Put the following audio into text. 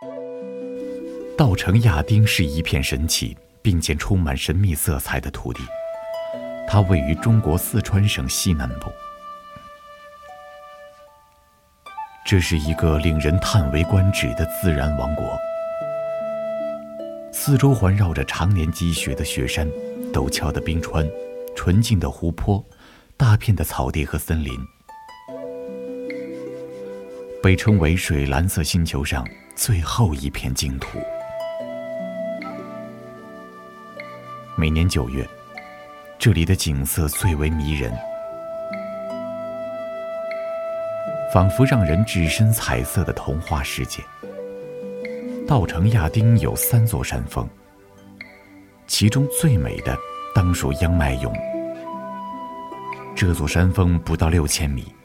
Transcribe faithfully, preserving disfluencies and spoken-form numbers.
稻城亚丁是一片神奇并且充满神秘色彩的土地，它位于中国四川省西南部。这是一个令人叹为观止的自然王国，四周环绕着常年积雪的雪山、陡峭的冰川、纯净的湖泊、大片的草地和森林，被称为水蓝色星球上最后一片净土。每年九月，这里的景色最为迷人，仿佛让人置身彩色的童话世界。稻城亚丁有三座山峰，其中最美的当属央麦勇。这座山峰不到六千米，